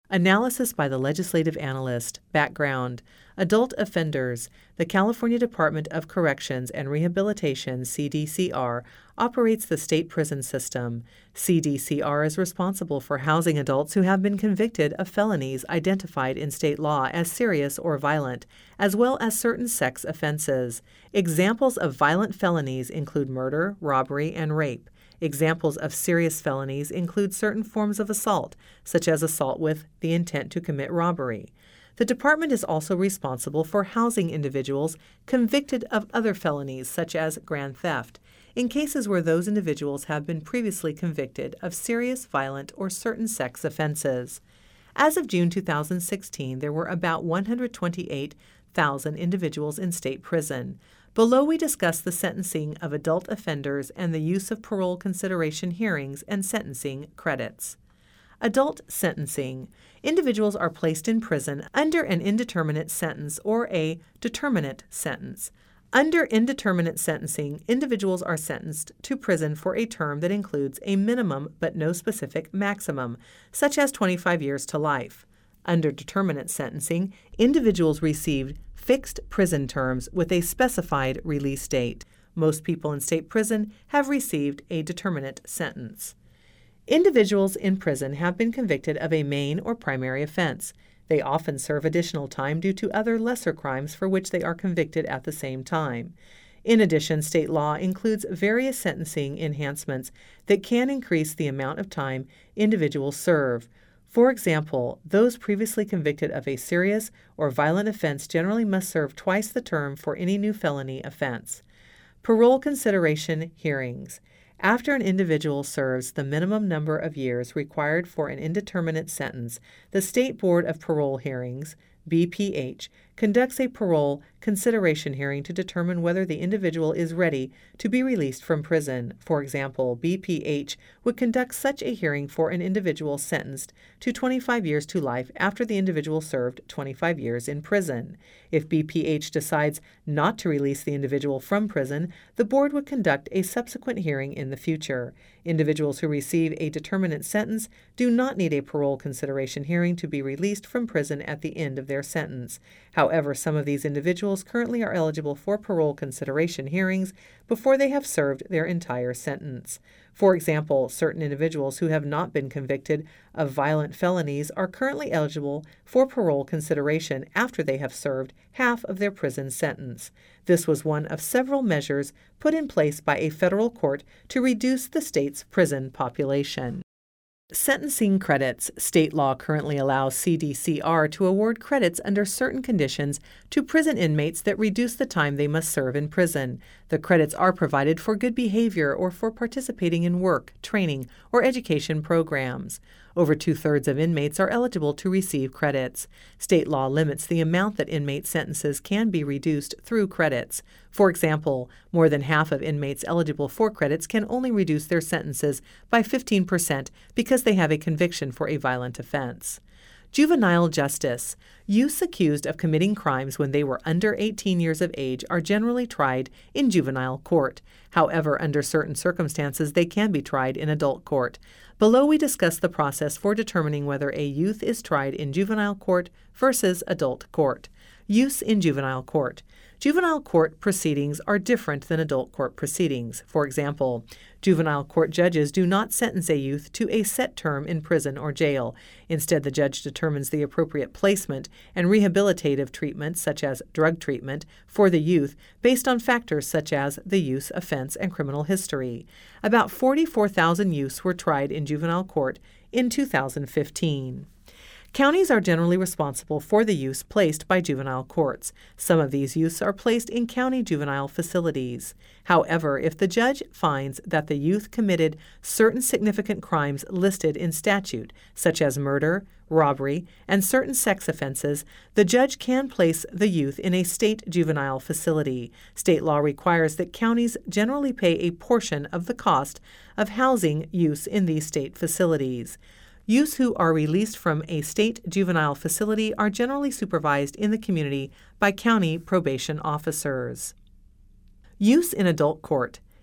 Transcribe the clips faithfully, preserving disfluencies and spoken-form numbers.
Analysis by the legislative analyst. Background. Adult offenders. The California Department of Corrections and Rehabilitation, C D C R, operates the state prison system. C D C R is responsible for housing adults who have been convicted of felonies identified in state law as serious or violent, as well as certain sex offenses. Examples of violent felonies include murder, robbery, and rape. Examples of serious felonies include certain forms of assault, such as assault with the intent to commit robbery. The department is also responsible for housing individuals convicted of other felonies, such as grand theft, in cases where those individuals have been previously convicted of serious, violent, or certain sex offenses. As of June two thousand sixteen, there were about one hundred twenty-eight thousand individuals in state prison. Below, we discuss the sentencing of adult offenders and the use of parole consideration hearings and sentencing credits. Adult sentencing. Individuals are placed in prison under an indeterminate sentence or a determinate sentence. Under indeterminate sentencing, individuals are sentenced to prison for a term that includes a minimum but no specific maximum, such as twenty-five years to life. Under determinate sentencing, individuals receive fixed prison terms with a specified release date. Most people in state prison have received a determinate sentence. Individuals in prison have been convicted of a main or primary offense. They often serve additional time due to other lesser crimes for which they are convicted at the same time. In addition, state law includes various sentencing enhancements that can increase the amount of time individuals serve. For example, those previously convicted of a serious or violent offense generally must serve twice the term for any new felony offense. Parole consideration hearings. After an individual serves the minimum number of years required for an indeterminate sentence, the State Board of Parole Hearings, B P H, conducts a parole consideration hearing to determine whether the individual is ready to be released from prison. For example, B P H would conduct such a hearing for an individual sentenced to twenty-five years to life after the individual served twenty-five years in prison. If B P H decides not to release the individual from prison, the board would conduct a subsequent hearing in the future. Individuals who receive a determinate sentence do not need a parole consideration hearing to be released from prison at the end of their sentence. However, some of these individuals currently are eligible for parole consideration hearings before they have served their entire sentence. For example, certain individuals who have not been convicted of violent felonies are currently eligible for parole consideration after they have served half of their prison sentence. This was one of several measures put in place by a federal court to reduce the state's prison population. Sentencing credits. State law currently allows C D C R to award credits under certain conditions to prison inmates that reduce the time they must serve in prison. The credits are provided for good behavior or for participating in work, training, or education programs. Over two-thirds of inmates are eligible to receive credits. State law limits the amount that inmate sentences can be reduced through credits. For example, more than half of inmates eligible for credits can only reduce their sentences by fifteen percent because they have a conviction for a violent offense. Juvenile justice. Youths accused of committing crimes when they were under eighteen years of age are generally tried in juvenile court. However, under certain circumstances, they can be tried in adult court. Below, we discuss the process for determining whether a youth is tried in juvenile court versus adult court. Youths in juvenile court. Juvenile court proceedings are different than adult court proceedings. For example, juvenile court judges do not sentence a youth to a set term in prison or jail. Instead, the judge determines the appropriate placement and rehabilitative treatment, such as drug treatment, for the youth based on factors such as the youth's offense and criminal history. About forty-four thousand youths were tried in juvenile court in two thousand fifteen. Counties are generally responsible for the youths placed by juvenile courts. Some of these youths are placed in county juvenile facilities. However, if the judge finds that the youth committed certain significant crimes listed in statute, such as murder, robbery, and certain sex offenses, the judge can place the youth in a state juvenile facility. State law requires that counties generally pay a portion of the cost of housing youths in these state facilities. Youths who are released from a state juvenile facility are generally supervised in the community by county probation officers. Youths in adult court.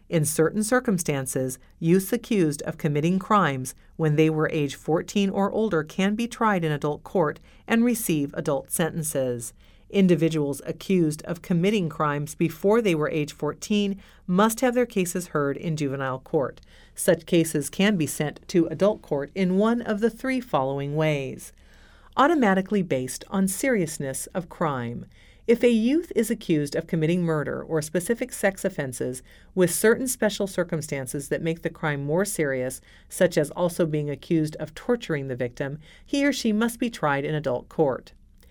In certain circumstances, youths accused of committing crimes when they were age fourteen or older can be tried in adult court and receive adult sentences. Individuals accused of committing crimes before they were age fourteen must have their cases heard in juvenile court. Such cases can be sent to adult court in one of the three following ways. Automatically based on seriousness of crime. If a youth is accused of committing murder or specific sex offenses with certain special circumstances that make the crime more serious, such as also being accused of torturing the victim, he or she must be tried in adult court.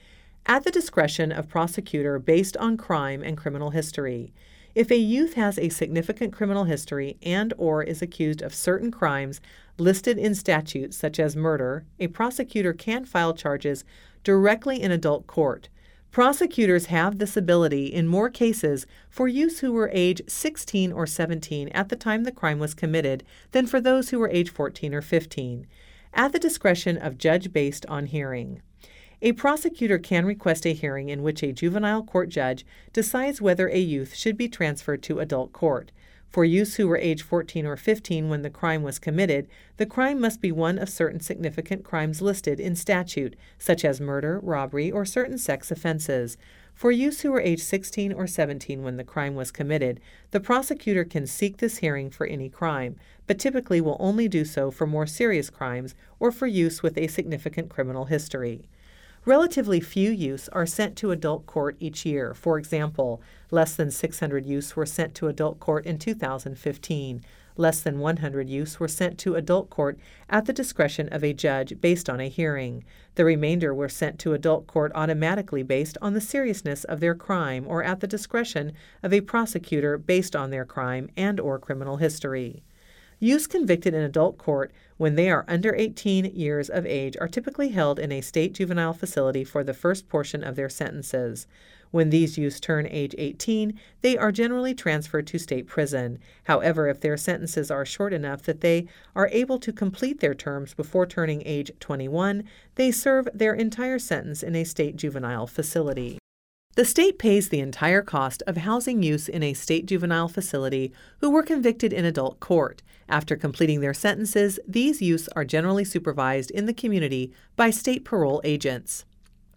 At the discretion of prosecutor based on crime and criminal history. If a youth has a significant criminal history and or is accused of certain crimes listed in statutes such as murder, a prosecutor can file charges directly in adult court. Prosecutors have this ability in more cases for youths who were age sixteen or seventeen at the time the crime was committed than for those who were age fourteen or fifteen, at the discretion of judge based on hearing. A prosecutor can request a hearing in which a juvenile court judge decides whether a youth should be transferred to adult court. For youths who were age fourteen or fifteen when the crime was committed, the crime must be one of certain significant crimes listed in statute, such as murder, robbery, or certain sex offenses. For youths who were age sixteen or seventeen when the crime was committed, the prosecutor can seek this hearing for any crime, but typically will only do so for more serious crimes or for youths with a significant criminal history. Relatively few youths are sent to adult court each year. For example, less than six hundred youths were sent to adult court in two thousand fifteen. Less than one hundred youths were sent to adult court at the discretion of a judge based on a hearing. The remainder were sent to adult court automatically based on the seriousness of their crime or at the discretion of a prosecutor based on their crime and or criminal history. Youths convicted in adult court when they are under eighteen years of age are typically held in a state juvenile facility for the first portion of their sentences. When these youths turn age eighteen, they are generally transferred to state prison. However, if their sentences are short enough that they are able to complete their terms before turning age twenty-one, they serve their entire sentence in a state juvenile facility. The state pays the entire cost of housing youths in a state juvenile facility who were convicted in adult court. After completing their sentences, these youths are generally supervised in the community by state parole agents.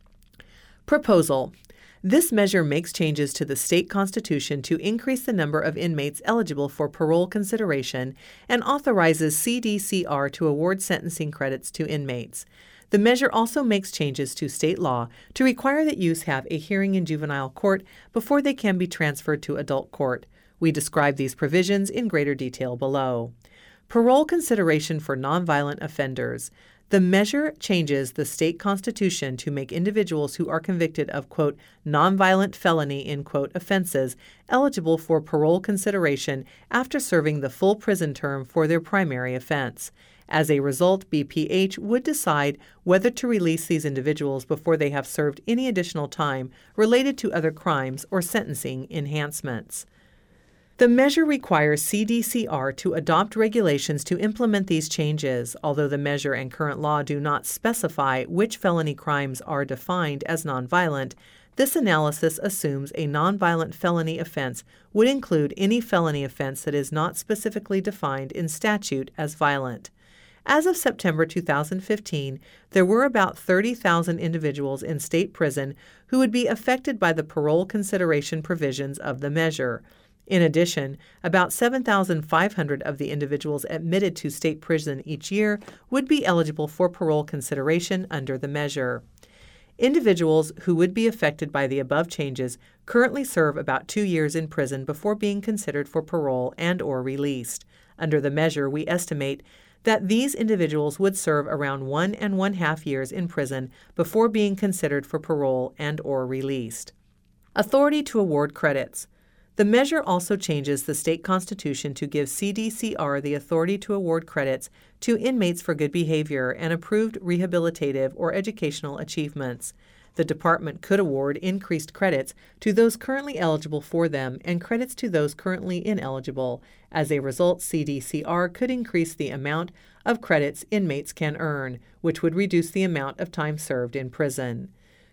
Proposal. This measure makes changes to the state constitution to increase the number of inmates eligible for parole consideration and authorizes C D C R to award sentencing credits to inmates. The measure also makes changes to state law to require that youths have a hearing in juvenile court before they can be transferred to adult court. We describe these provisions in greater detail below. Parole consideration for nonviolent offenders. The measure changes the state constitution to make individuals who are convicted of, quote, nonviolent felony, in quote, offenses eligible for parole consideration after serving the full prison term for their primary offense. As a result, B P H would decide whether to release these individuals before they have served any additional time related to other crimes or sentencing enhancements. The measure requires C D C R to adopt regulations to implement these changes. Although the measure and current law do not specify which felony crimes are defined as nonviolent, this analysis assumes a nonviolent felony offense would include any felony offense that is not specifically defined in statute as violent. As of September two thousand fifteen, there were about thirty thousand individuals in state prison who would be affected by the parole consideration provisions of the measure. In addition, about seven thousand five hundred of the individuals admitted to state prison each year would be eligible for parole consideration under the measure. Individuals who would be affected by the above changes currently serve about two years in prison before being considered for parole and or released. Under the measure, we estimate that these individuals would serve around one and one half years in prison before being considered for parole and or released. Authority to award credits. The measure also changes the state constitution to give C D C R the authority to award credits to inmates for good behavior and approved rehabilitative or educational achievements. The department could award increased credits to those currently eligible for them and credits to those currently ineligible. As a result, C D C R could increase the amount of credits inmates can earn, which would reduce the amount of time served in prison.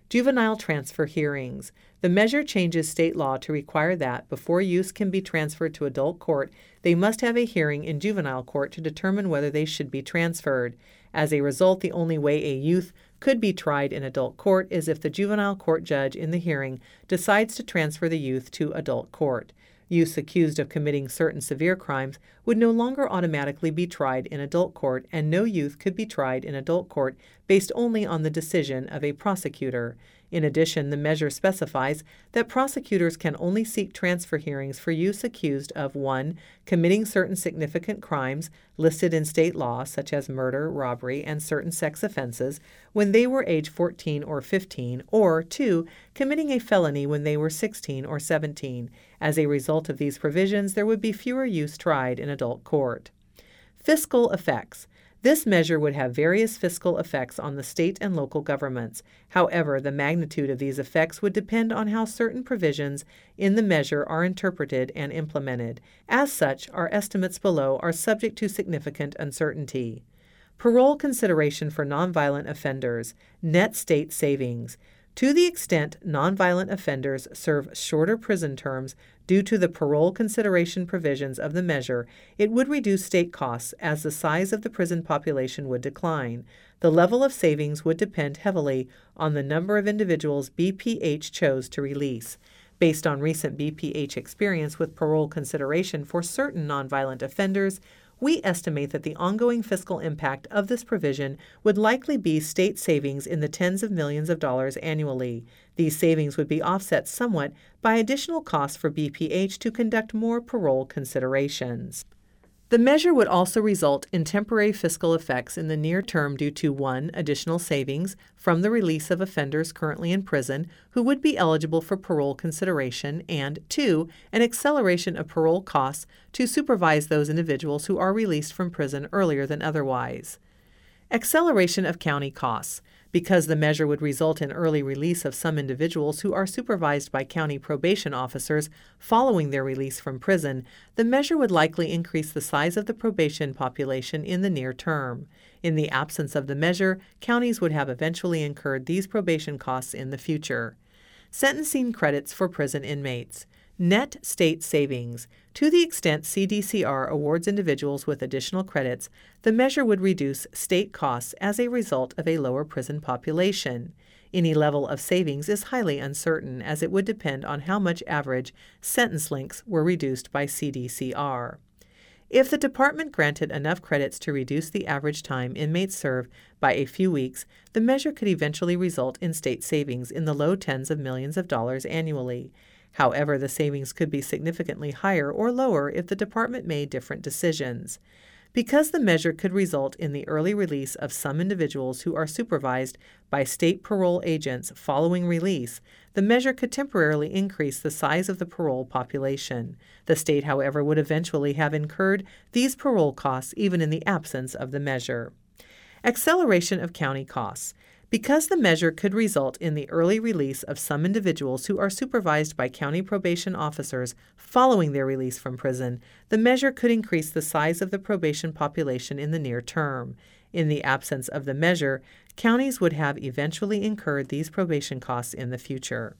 Juvenile transfer hearings. The measure changes state law to require that, before youth can be transferred to adult court, they must have a hearing in juvenile court to determine whether they should be transferred. As a result, the only way a youth could be tried in adult court is if the juvenile court judge in the hearing decides to transfer the youth to adult court. Youths accused of committing certain severe crimes would no longer automatically be tried in adult court, and no youth could be tried in adult court based only on the decision of a prosecutor. In addition, the measure specifies that prosecutors can only seek transfer hearings for youths accused of one committing certain significant crimes listed in state law, such as murder, robbery, and certain sex offenses, when they were age fourteen or fifteen, or two committing a felony when they were sixteen or seventeen. As a result of these provisions, there would be fewer youths tried in adult court. Fiscal effects. This measure would have various fiscal effects on the state and local governments. However, the magnitude of these effects would depend on how certain provisions in the measure are interpreted and implemented. As such, our estimates below are subject to significant uncertainty. Parole consideration for nonviolent offenders. Net state savings. To the extent nonviolent offenders serve shorter prison terms due to the parole consideration provisions of the measure, it would reduce state costs as the size of the prison population would decline. The level of savings would depend heavily on the number of individuals B P H chose to release. Based on recent B P H experience with parole consideration for certain nonviolent offenders, we estimate that the ongoing fiscal impact of this provision would likely be state savings in the tens of millions of dollars annually. These savings would be offset somewhat by additional costs for B P H to conduct more parole considerations. The measure would also result in temporary fiscal effects in the near term due to one, additional savings from the release of offenders currently in prison who would be eligible for parole consideration, and two, an acceleration of parole costs to supervise those individuals who are released from prison earlier than otherwise. Acceleration of county costs. Because the measure would result in early release of some individuals who are supervised by county probation officers following their release from prison, the measure would likely increase the size of the probation population in the near term. In the absence of the measure, counties would have eventually incurred these probation costs in the future. Sentencing credits for prison inmates. Net state savings. To the extent C D C R awards individuals with additional credits, the measure would reduce state costs as a result of a lower prison population. Any level of savings is highly uncertain, as it would depend on how much average sentence lengths were reduced by C D C R. If the department granted enough credits to reduce the average time inmates serve by a few weeks, the measure could eventually result in state savings in the low tens of millions of dollars annually. However, the savings could be significantly higher or lower if the department made different decisions. Because the measure could result in the early release of some individuals who are supervised by state parole agents following release, the measure could temporarily increase the size of the parole population. The state, however, would eventually have incurred these parole costs even in the absence of the measure. Acceleration of county costs. Because the measure could result in the early release of some individuals who are supervised by county probation officers following their release from prison, the measure could increase the size of the probation population in the near term. In the absence of the measure, counties would have eventually incurred these probation costs in the future.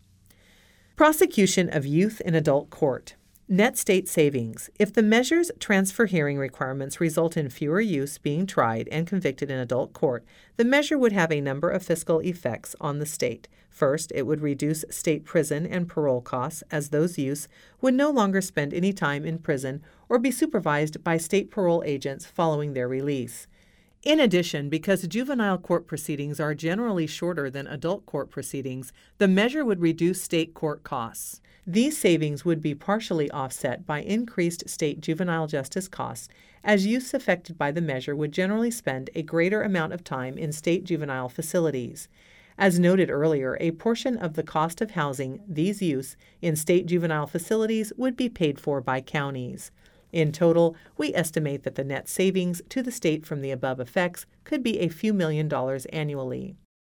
Prosecution of youth in adult court. Net state savings. If the measure's transfer hearing requirements result in fewer youths being tried and convicted in adult court, the measure would have a number of fiscal effects on the state. First, it would reduce state prison and parole costs, as those youths would no longer spend any time in prison or be supervised by state parole agents following their release. In addition, because juvenile court proceedings are generally shorter than adult court proceedings, the measure would reduce state court costs. These savings would be partially offset by increased state juvenile justice costs, as youths affected by the measure would generally spend a greater amount of time in state juvenile facilities. As noted earlier, a portion of the cost of housing these youths in state juvenile facilities would be paid for by counties. In total, we estimate that the net savings to the state from the above effects could be a few million dollars annually.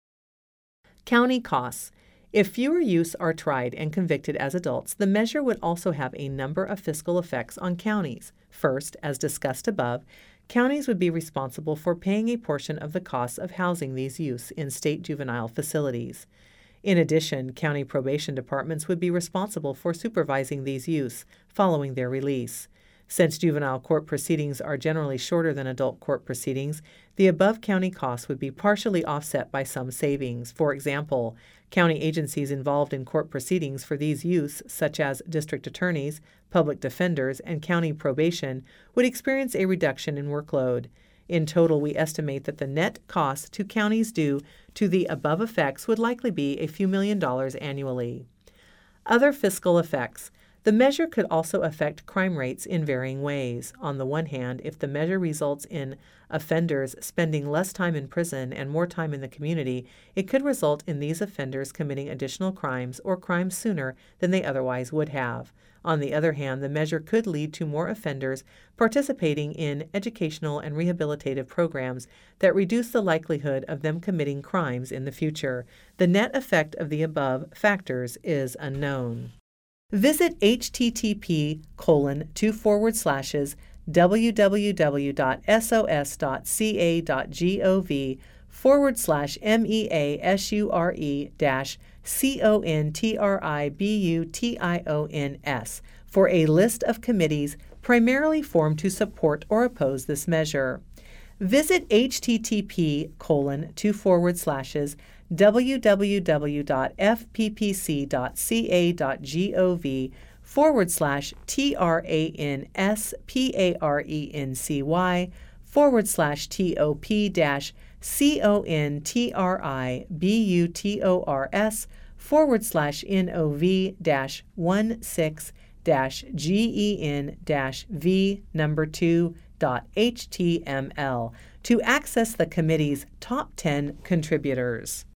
County costs. If fewer youths are tried and convicted as adults, the measure would also have a number of fiscal effects on counties. First, as discussed above, counties would be responsible for paying a portion of the costs of housing these youths in state juvenile facilities. In addition, county probation departments would be responsible for supervising these youths following their release. Since juvenile court proceedings are generally shorter than adult court proceedings, the above county costs would be partially offset by some savings. For example, county agencies involved in court proceedings for these youths, such as district attorneys, public defenders, and county probation, would experience a reduction in workload. In total, we estimate that the net costs to counties due to the above effects would likely be a few million dollars annually. Other fiscal effects. The measure could also affect crime rates in varying ways. On the one hand, if the measure results in offenders spending less time in prison and more time in the community, it could result in these offenders committing additional crimes or crimes sooner than they otherwise would have. On the other hand, the measure could lead to more offenders participating in educational and rehabilitative programs that reduce the likelihood of them committing crimes in the future. The net effect of the above factors is unknown. Visit http colon two forward slashes www.sos.ca.gov forward slash measure dash contributions for a list of committees primarily formed to support or oppose this measure. Visit http colon two forward slashes www.fppc.ca.gov forward slash transparency forward slash top dash contributors forward slash nov dash one six dash gen dash v number two dot html to access the committee's top ten contributors.